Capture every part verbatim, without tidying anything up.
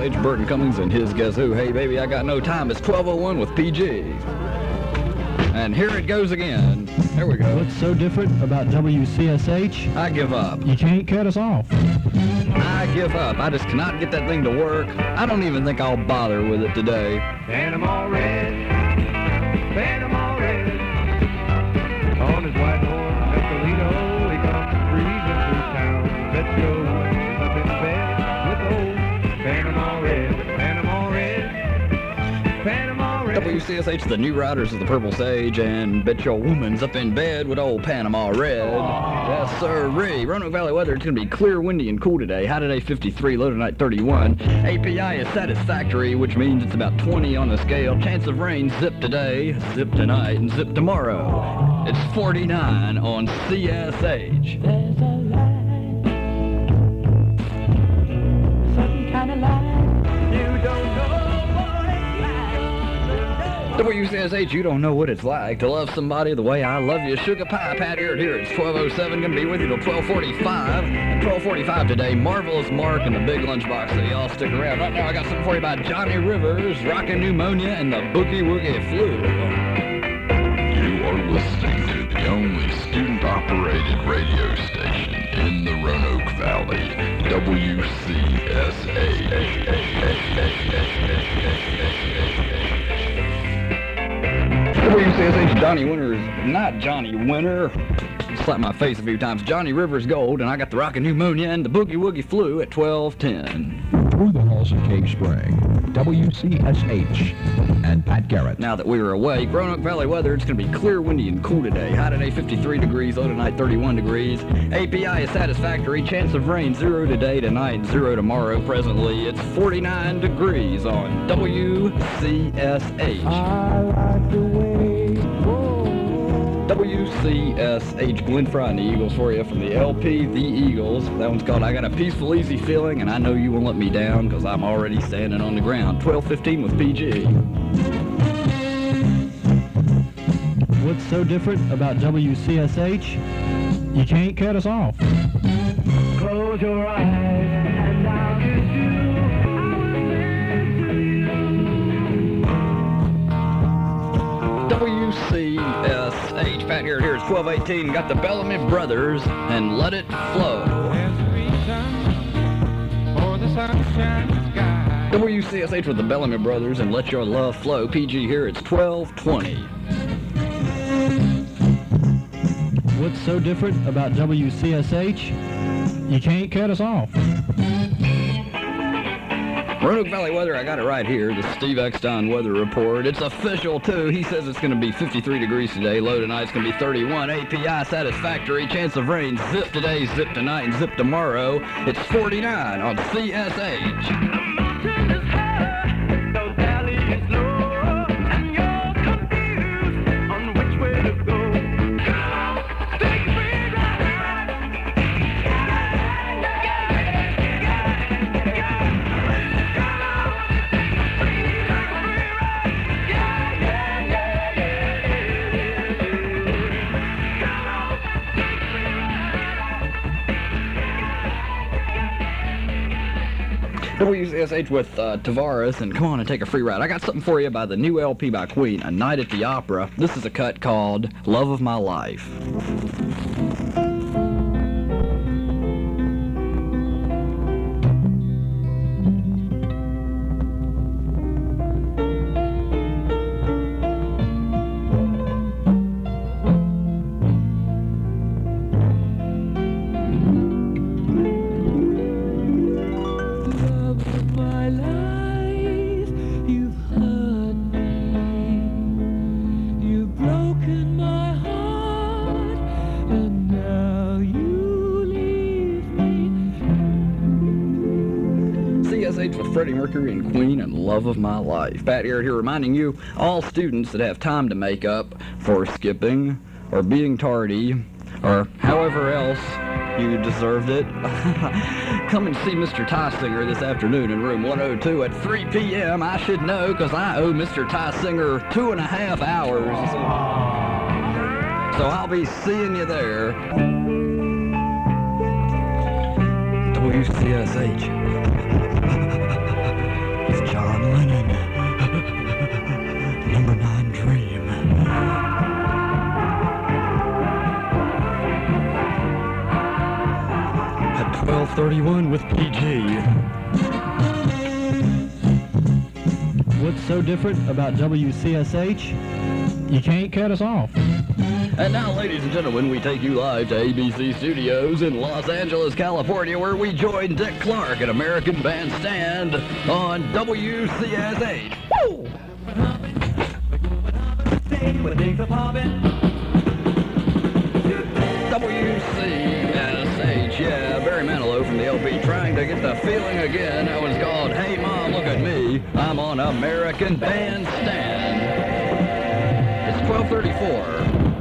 H, Burton Cummings and his Guess Who. Hey, baby, I got no time. It's twelve oh one with P G. And here it goes again. There we go. What's so different about W C S H? I give up. You can't cut us off. I give up. I just cannot get that thing to work. I don't even think I'll bother with it today. Panama Red, Panama Red, on his white horse, Escalito, he comes breezing through town. Let's go, up in bed with old Panama Red, Panama Red, Panama Red. W C S H, the new riders of the Purple Sage, and bet your woman's up in bed with old Panama Red. Yes, sir-ree. Roanoke Valley weather, it's going to be clear, windy, and cool today. High today, fifty-three, low tonight, thirty-one. A P I is satisfactory, which means it's about twenty on the scale. Chance of rain, zip today, zip tonight, and zip tomorrow. It's forty-nine on C S H. There's a light, certain kind of light. You don't know what it's like. W C S H, you don't know what it's like to love somebody the way I love you. Sugar Pie, Pat here, here. It's twelve oh seven, gonna be with you till twelve forty-five. And twelve forty-five today, Marvelous Mark and the Big Lunchbox, so y'all stick around. Right now, I got something for you by Johnny Rivers, Rockin' Pneumonia, and the Boogie Woogie Flu. You are listening to the only student-operated radio station in the Roanoke Valley, W C S H. W C S H, Johnny Winter is not Johnny Winter. Slapped my face a few times. Johnny Rivers Gold, and I got the Rockin' Pneumonia and the Boogie Woogie Flu at twelve ten. Through the halls of Cave Spring, W C S H and Pat Garrett. Now that we are awake, Roanoke Valley weather, it's going to be clear, windy, and cool today. High today, fifty-three degrees, low tonight, thirty-one degrees. A P I is satisfactory. Chance of rain, zero today, tonight, zero tomorrow. Presently, it's forty-nine degrees on W C S H. I like the way, whoa. W C S H, Glenn Fry and the Eagles for you from the L P, The Eagles. That one's called I Got a Peaceful, Easy Feeling, and I Know You Won't Let Me Down, because I'm already standing on the ground. twelve fifteen with P G. What's so different about W C S H? You can't cut us off. Close your eyes and I'll kiss you. W C S H, Pat here, here's twelve eighteen. Got the Bellamy Brothers and Let It Flow. There's a reason for the sunshine sky. W C S H with the Bellamy Brothers and Let Your Love Flow. P G here, it's twelve twenty. What's so different about W C S H? You can't cut us off. Roanoke Valley weather, I got it right here. The Steve Eckstein weather report. It's official, too. He says it's going to be fifty-three degrees today. Low tonight's going to be thirty-one. A P I satisfactory. Chance of rain, zip today, zip tonight, and zip tomorrow. It's forty-nine on C S H. W C S H with uh, Tavares, and come on and take a free ride. I got something for you by the new L P by Queen, A Night at the Opera. This is a cut called Love of My Life. Freddie Mercury and Queen and Love of My Life. Pat here, here reminding you, all students that have time to make up for skipping or being tardy or however else you deserved it, come and see Mister Tysinger this afternoon in room one oh two at three p m I should know because I owe Mister Tysinger two and a half hours. So I'll be seeing you there. W C S H. twelve thirty-one with P G. What's so different about W C S H? You can't cut us off. And now, ladies and gentlemen, we take you live to A B C Studios in Los Angeles, California, where we join Dick Clark at American Bandstand on W C S H. Woo! W C S H, yeah, Barry Manilow from the L P, trying to get the feeling again. That one's called Hey Mom, Look at Me. I'm on American Bandstand. It's twelve thirty-four.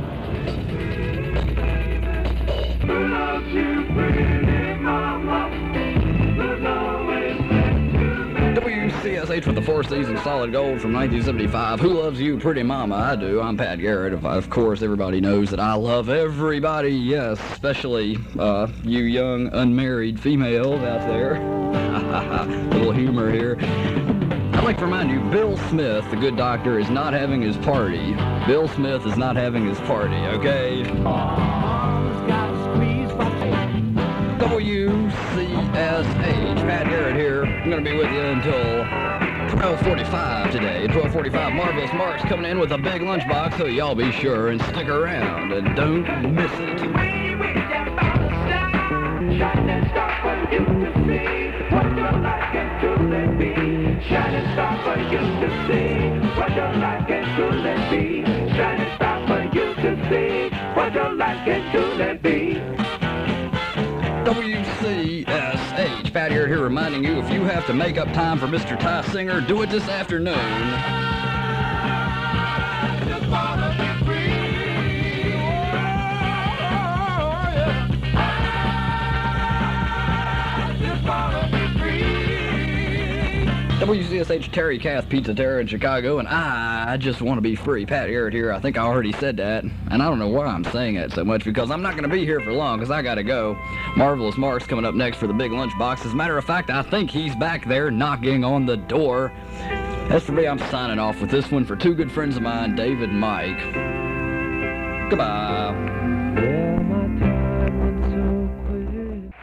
W C S H with the Four Seasons Solid Gold from nineteen seventy-five. Who loves you, pretty mama? I do. I'm Pat Garrett. Of course, everybody knows that I love everybody. Yes, especially uh, you young unmarried females out there. Little humor here. I'd like to remind you, Bill Smith, the good doctor, is not having his party. Bill Smith is not having his party, okay? W C S H, Pat Garrett here. I'm going to be with you until twelve forty-five today. twelve forty-five, Marvelous Mark's coming in with a big lunchbox, so y'all be sure and stick around and don't miss it. Shining star for you to see what you like and truly be. Shining star for you to see what you like and truly be. Shining star for you to see what you like and truly be. W C S H, Pat Garrett here reminding you, if you have to make up time for Mister Ty Singer, do it this afternoon. W C S H Terry Kath Pizza Terra in Chicago, and I just want to be free. Pat Garrett here. I think I already said that, and I don't know why I'm saying that so much, because I'm not going to be here for long, because I got to go. Marvelous Mark's coming up next for the big lunchbox. As a matter of fact, I think he's back there knocking on the door. As for me, I'm signing off with this one for two good friends of mine, David and Mike. Goodbye. Yeah, my time went so quick.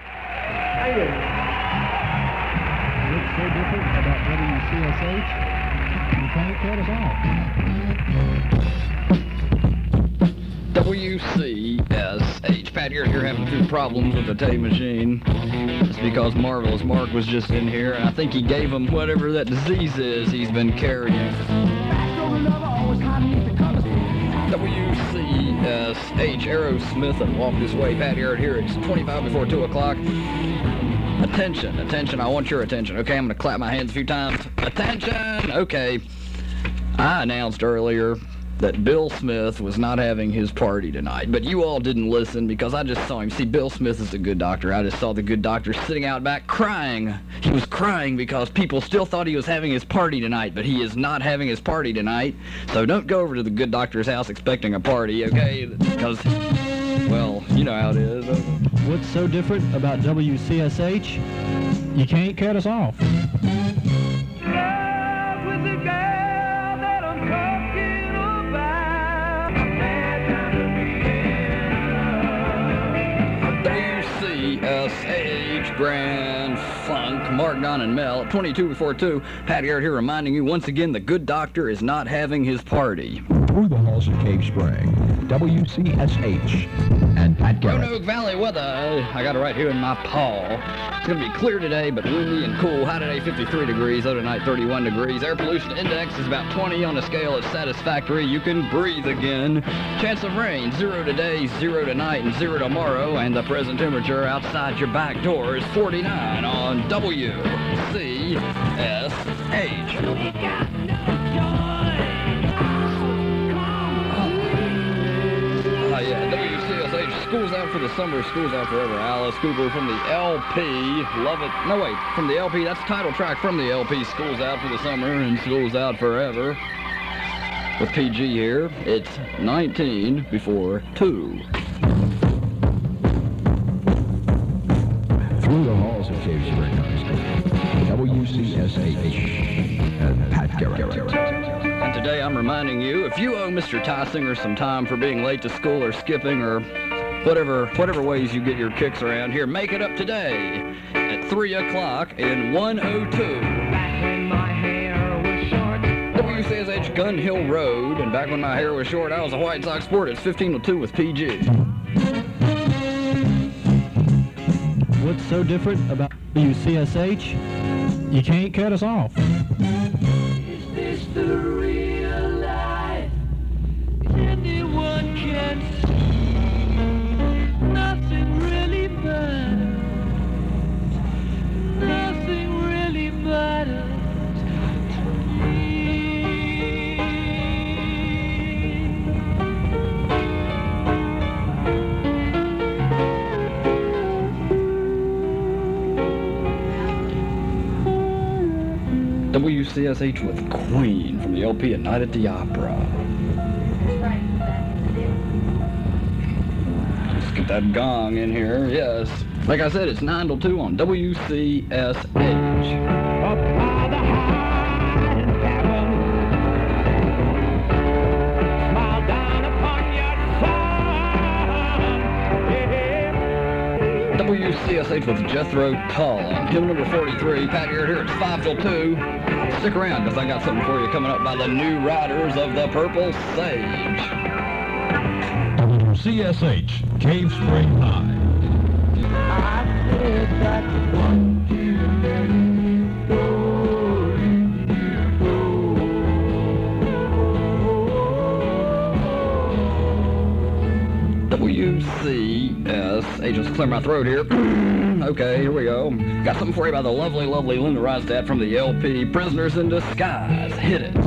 What's so different about W C S H? You can't cut us off. W C S H. Pat Garrett here having two problems with the tape machine. It's because Marvelous Mark was just in here, and I think he gave him whatever that disease is he's been carrying. W C S H, Aerosmith and Walk This Way. Pat Garrett here. It's twenty-five before two o'clock. Attention, attention, I want your attention. Okay, I'm going to clap my hands a few times. Attention! Okay. I announced earlier that Bill Smith was not having his party tonight, but you all didn't listen because I just saw him. See, Bill Smith is a good doctor. I just saw the good doctor sitting out back crying. He was crying because people still thought he was having his party tonight, but he is not having his party tonight. So don't go over to the good doctor's house expecting a party, okay? Because, well, you know how it is. What's so different about W C S H? You can't cut us off. W C S H Grand Funk, Mark, Don, and Mel, twenty-two before two. Pat Garrett here reminding you once again, the good doctor is not having his party. Through the halls of Cave Spring, W C S H and Pat Garrett. Roanoke Valley weather. I got it right here in my paw. It's going to be clear today, but windy and cool. High today, fifty-three degrees. Other night, thirty-one degrees. Air pollution index is about twenty on a scale of satisfactory. You can breathe again. Chance of rain, zero today, zero tonight, and zero tomorrow. And the present temperature outside your back door is forty-nine on W C S H. Uh, yeah, W C S H, school's out for the summer, school's out forever. Alice Cooper from the L P, love it. No, wait, from the L P, that's the title track from the L P, school's out for the summer and school's out forever. With P G here, it's nineteen before two. Through the halls of Cave Spring, W C S H and Pat Garrett. And today I'm reminding you, if you owe Mister Ty Singer some time for being late to school or skipping or whatever whatever ways you get your kicks around here. Make it up today at three o'clock in one oh two. Back when my hair was short. W C S H Gun Hill Road, and back when my hair was short, I was a White Sox sport. It's fifteen oh two with P G. What's so different about W C S H? You can't cut us off. Is this the real life? Anyone can see. Nothing really matters. Nothing really matters to me. W C S H with Queen from the L P A Night at the Opera. Let's get that gong in here, yes. Like I said, it's nine till two on W C S H. Up by the high heaven, smile down upon your son. Yeah. W C S H with Jethro Tull on hymn number forty-three. Pat Garrett here, it's five till two. Stick around, because I got something for you coming up by the New Riders of the Purple Sage. W C S H, Cave Spring High. I said that one too many W C S H, just clear my throat here. Okay, here we go. Got something for you by the lovely, lovely Linda Ronstadt from the L P Prisoners in Disguise. Hit it.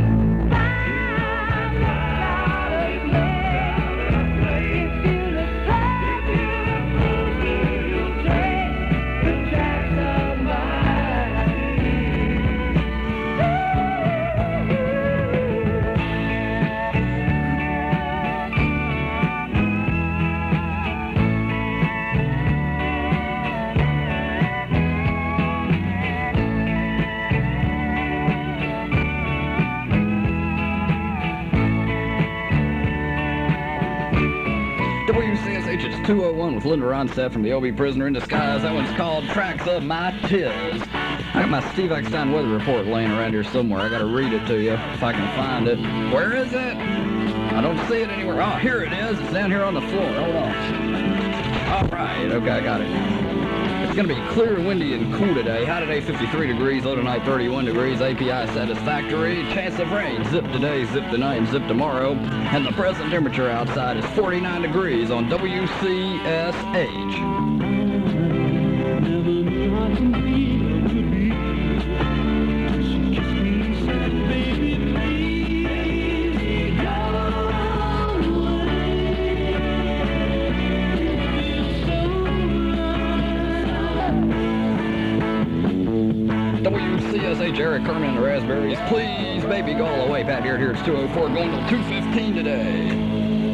W C S H, it's two oh one with Linda Ronstadt from the L B Prisoner in Disguise. That one's called Tracks of My Tiz. I got my Steve Eckstein weather report laying around here somewhere. I gotta read it to you if I can find it. Where is it? I don't see it anywhere. Oh, here it is. It's down here on the floor. Hold on. All right. Okay, I got it. It's going to be clear, windy, and cool today. High today, fifty-three degrees. Low tonight, thirty-one degrees. A P I satisfactory. Chance of rain. Zip today, zip tonight, and zip tomorrow. And the present temperature outside is forty-nine degrees on W C S H. W C S H, Eric Kerman and the Raspberries. Please, baby, go all the way. Pat here, here it's two oh four, going to two fifteen today.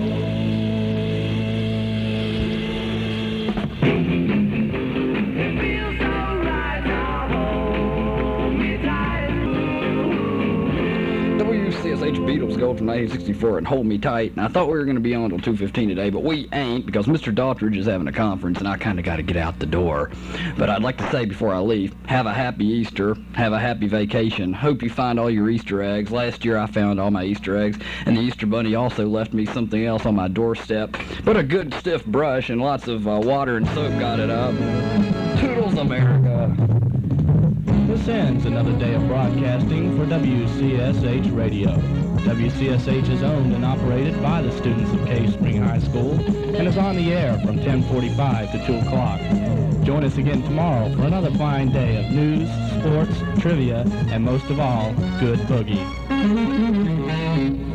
W C S H Beatles Gold from nineteen sixty-four and Hold Me Tight. And I thought we were going to be on until two fifteen today, but we ain't, because Mister Daughtridge is having a conference and I kind of got to get out the door. But I'd like to say before I leave, have a happy Easter, have a happy vacation. Hope you find all your Easter eggs. Last year I found all my Easter eggs, and the Easter Bunny also left me something else on my doorstep. But a good stiff brush and lots of uh, water and soap got it up. Toodles, America. This ends another day of broadcasting for W C S H Radio. W C S H is owned and operated by the students of Cave Spring High School and is on the air from ten forty-five to two o'clock. Join us again tomorrow for another fine day of news, sports, trivia, and most of all, good boogie.